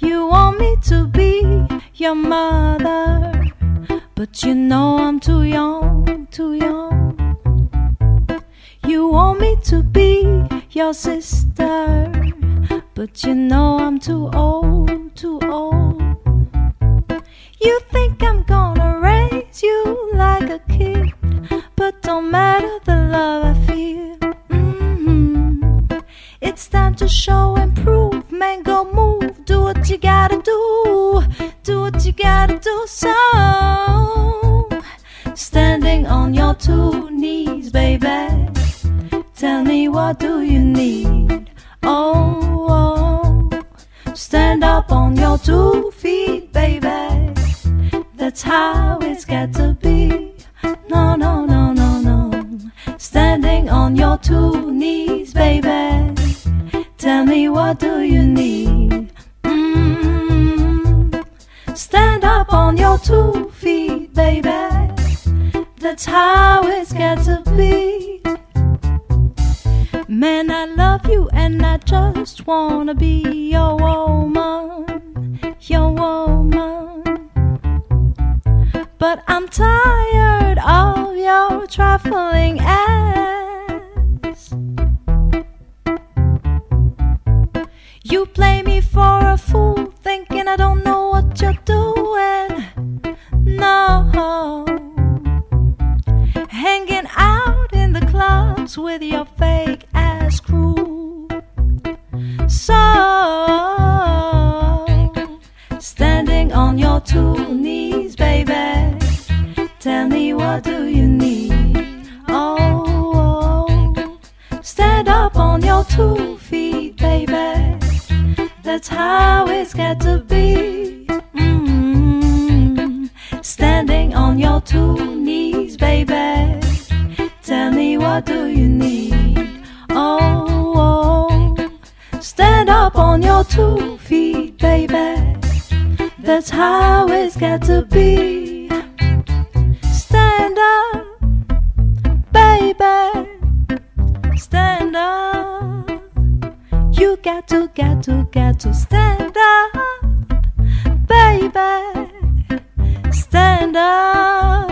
You want me to be your mother, but you know I'm too young, too young. You want me to be your sister, but you know I'm too old, too old. You think I'm gonna raise you like a kid, but don't matter the love I feel. It's time to show and prove, man, go move. Do what you gotta do, do what you gotta do. So, standing on your two knees, baby, tell me what do you need? Oh, stand up on your 2 feet, baby, that's how it's got to be. No, no, no, no, no. Standing on your 2 knees, baby, tell me what do you need? Stand up on your 2 feet, baby, that's how it's got to be. Man, I love you and I just wanna be your woman, your woman. But I'm tired of your trifling ass. You play me for a fool, thinking I don't know what you're doing. No, hanging out in the clubs with your fake ass crew. So, standing on your 2 knees, baby, tell me what do you need? Oh, stand up on your 2 feet, baby, that's how it's got to be. Standing on your 2 knees, baby, tell me what do you need? Oh, stand up on your 2 feet, baby, that's how it's got to be. Stand up, baby, stand up. You got to stand up, baby, stand up.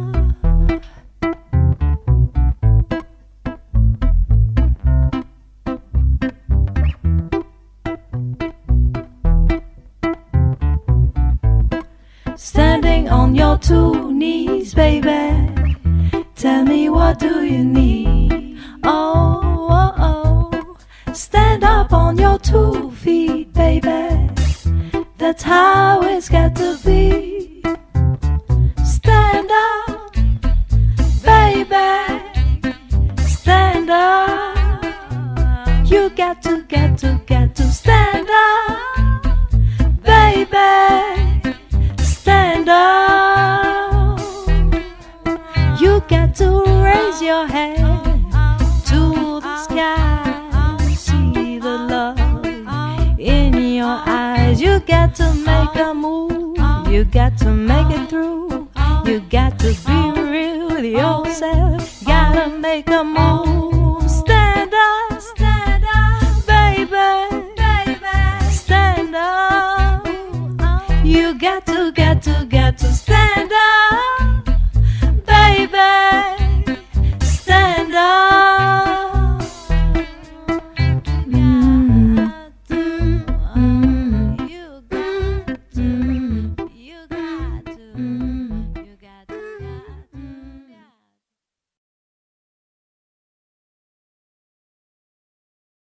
Standing on your 2 knees, baby, tell me what do you need? Oh, oh, oh. Stand up on your 2 feet, baby, that's how it's got to be. Stand up, baby, stand up. You got to stand up, baby, stand up. You got to raise your hand to the sky, see the love in your eyes. You got to make a move, you got to make it through. You got to be real with yourself, gotta make a move. Stand up, baby, stand up. You got to